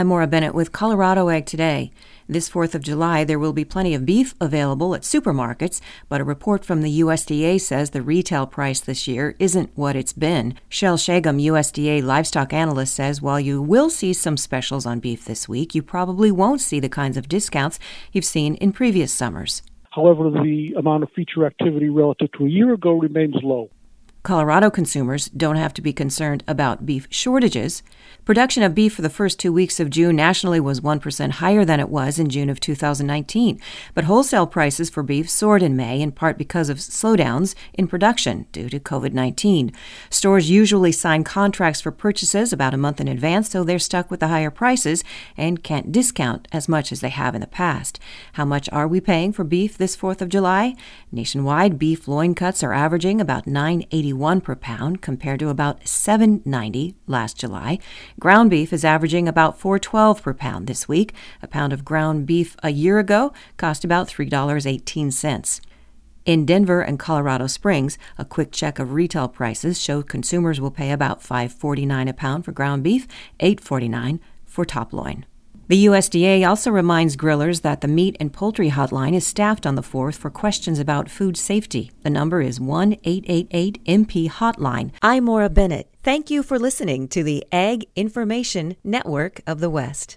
I'm Maura Bennett with Colorado Ag Today. This 4th of July, there will be plenty of beef available at supermarkets, but a report from the USDA says the retail price this year isn't what it's been. Shel Shagum, USDA livestock analyst, says while you will see some specials on beef this week, you probably won't see the kinds of discounts you've seen in previous summers. However, the amount of feature activity relative to a year ago remains low. Colorado consumers don't have to be concerned about beef shortages. Production of beef for the first 2 weeks of June nationally was 1% higher than it was in June of 2019. But wholesale prices for beef soared in May, in part because of slowdowns in production due to COVID-19. Stores usually sign contracts for purchases about a month in advance, so they're stuck with the higher prices and can't discount as much as they have in the past. How much are we paying for beef this 4th of July? Nationwide, beef loin cuts are averaging about $9.81 per pound compared to about $7.90 last July. Ground beef is averaging about $4.12 per pound this week. A pound of ground beef a year ago cost about $3.18. In Denver and Colorado Springs, a quick check of retail prices showed consumers will pay about $5.49 a pound for ground beef, $8.49 for top loin. The USDA also reminds grillers that the Meat and Poultry Hotline is staffed on the 4th for questions about food safety. The number is 1-888-MP-HOTLINE. I'm Maura Bennett. Thank you for listening to the Ag Information Network of the West.